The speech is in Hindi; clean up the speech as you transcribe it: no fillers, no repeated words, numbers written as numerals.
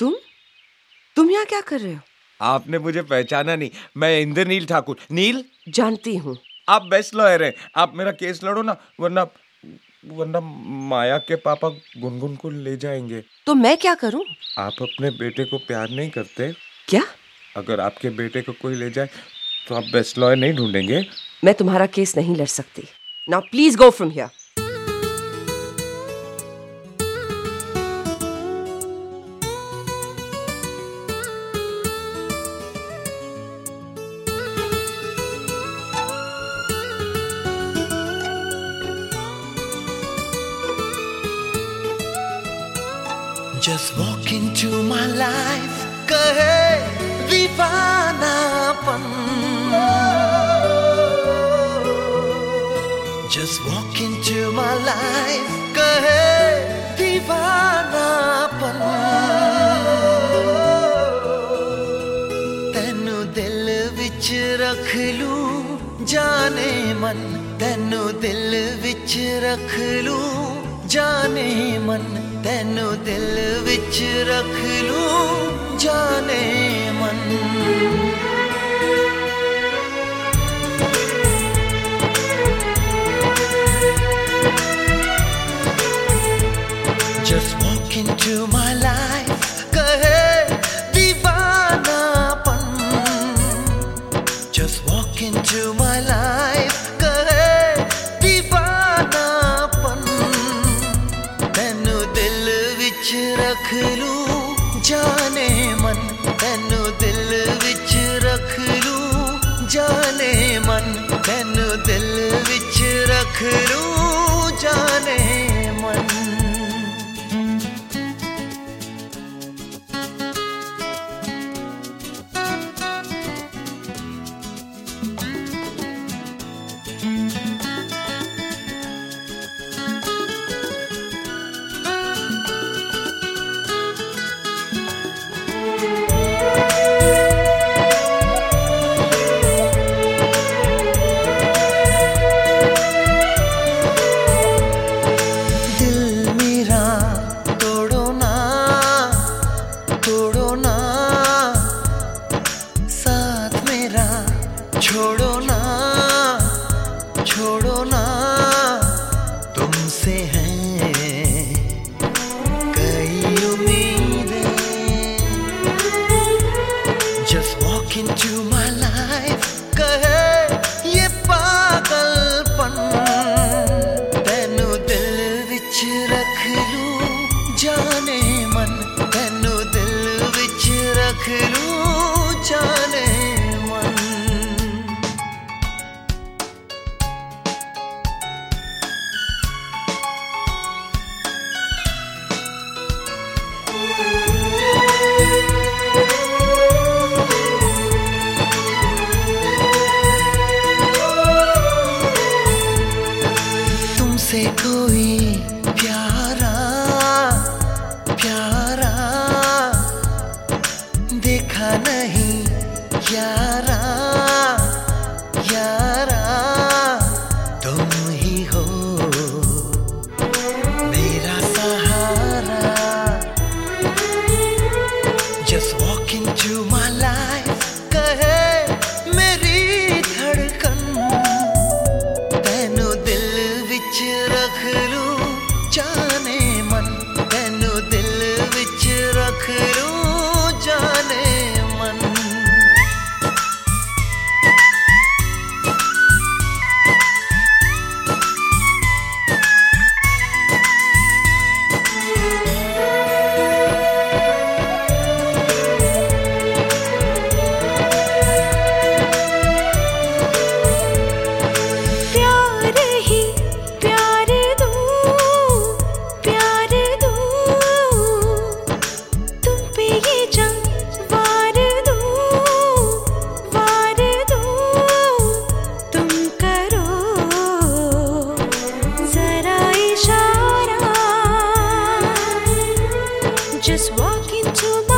तुम यहाँ क्या कर रहे हो? आपने मुझे पहचाना नहीं, मैं इंद्रनील ठाकुर। नील जानती हूँ। आप बेस्ट लॉयर हैं, आप मेरा केस लड़ो ना, वरना माया के पापा गुनगुन को ले जाएंगे। तो मैं क्या करूँ? आप अपने बेटे को प्यार नहीं करते क्या? अगर आपके बेटे को कोई ले जाए तो आप बेस्ट लॉयर नहीं ढूंढेंगे? मैं तुम्हारा केस नहीं लड़ सकती। Now please go from here. Just walk into my life, कहे दीवानापन। Just walk into my life, कहे दीवानापन। तैनू दिल विच रख लूं जाने मन, तैनू दिल विच रख लूं जाने मन, तैनू दिल विच रख लूं जाने मन। Just walk into my life, कहे दीवानापन। Just walk into my life, कहे दीवानापन। तैनू दिल विच रख लूं जाने मन, तैनू दिल विच रख लूं जाने मन, तैनू दिल विच रख लूं जाने मन। छोड़ो ना, छोड़ो ना, तुमसे हैं कई उम्मीदें। Just walk into my life, कहे ये पागलपन। तैनू दिल विच रख लूं जाने मन, तैनू दिल विच रख लूं जाने मन। तुमसे कोई प्यारा प्यारा देखा नहीं यारा यारा, तुम ही हो मेरा सहारा। Just walk into my life, कहे मेरी धड़कन। तैनू दिल विच रख लूं जाने मन, तैनू दिल विच रख लूं जाने मन। Just walk into